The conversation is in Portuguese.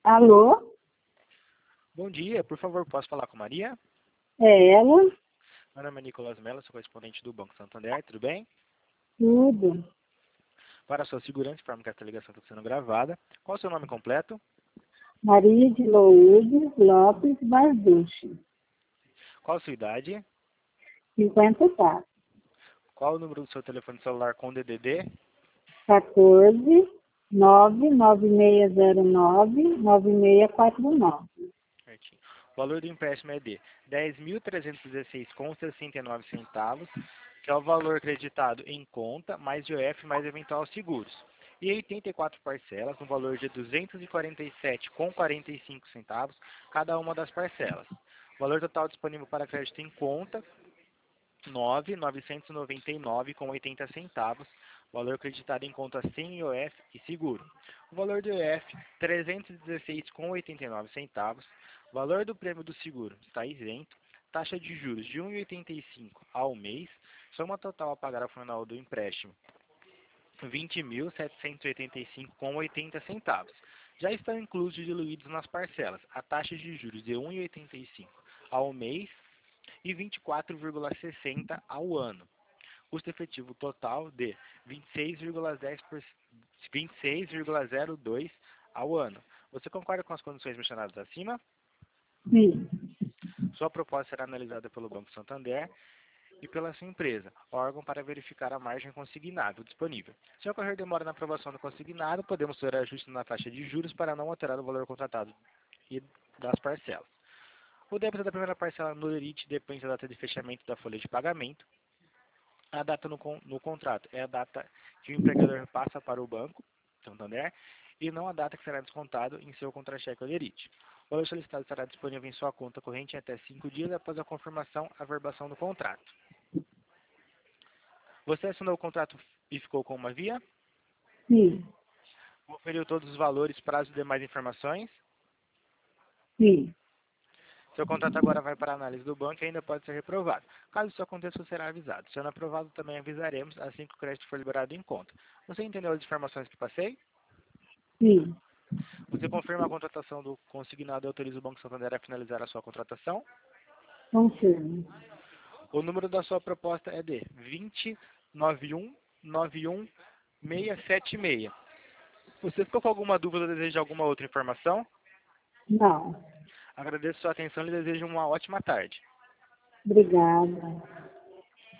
Alô? Bom dia, por favor, posso falar com Maria? É ela? Meu nome é Nicolas Mello, sou correspondente do Banco Santander, tudo bem? Tudo. Para a sua segurança, informo que esta ligação está sendo gravada. Qual é o seu nome completo? Maria de Lourdes Lopes Barducci. Qual a sua idade? 54. Qual o número do seu telefone celular com DDD? 14 99609 9649. Certinho. O valor do empréstimo é de R$ 10.316,69, que é o valor acreditado em conta, mais IOF, mais eventual seguros. E 84 parcelas, no valor de R$ 247,45, cada uma das parcelas. O valor total disponível para crédito em conta, R$ 9.999,80. Valor acreditado em conta sem IOF e seguro. O valor do IOF, R$ 316,89. Valor do prêmio do seguro está isento. Taxa de juros de 1,85 ao mês. Soma total a pagar ao final do empréstimo, R$ 20.785,80. Já estão inclusos e diluídos nas parcelas a taxa de juros de 1,85 ao mês e 24,60 ao ano. Custo efetivo total de 26,02 ao ano. Você concorda com as condições mencionadas acima? Sim. Sua proposta será analisada pelo Banco Santander e pela sua empresa, órgão para verificar a margem consignável disponível. Se ocorrer demora na aprovação do consignado, podemos fazer ajuste na taxa de juros para não alterar o valor contratado e das parcelas. O débito da primeira parcela no limite depende da data de fechamento da folha de pagamento. A data no contrato é a data que o empregador passa para o banco, Santander, e não a data que será descontado em seu contra-cheque ou lerite. O valor solicitado estará disponível em sua conta corrente em até 5 dias após a confirmação e averbação do contrato. Você assinou o contrato e ficou com uma via? Sim. Conferiu todos os valores, prazos e demais informações? Sim. Seu contrato agora vai para a análise do banco e ainda pode ser reprovado. Caso isso aconteça, será avisado. Sendo aprovado, também avisaremos assim que o crédito for liberado em conta. Você entendeu as informações que passei? Sim. Você confirma a contratação do consignado e autoriza o Banco Santander a finalizar a sua contratação? Confirmo. O número da sua proposta é de 209191676. Você ficou com alguma dúvida ou deseja alguma outra informação? Não. Agradeço sua atenção e desejo uma ótima tarde. Obrigada.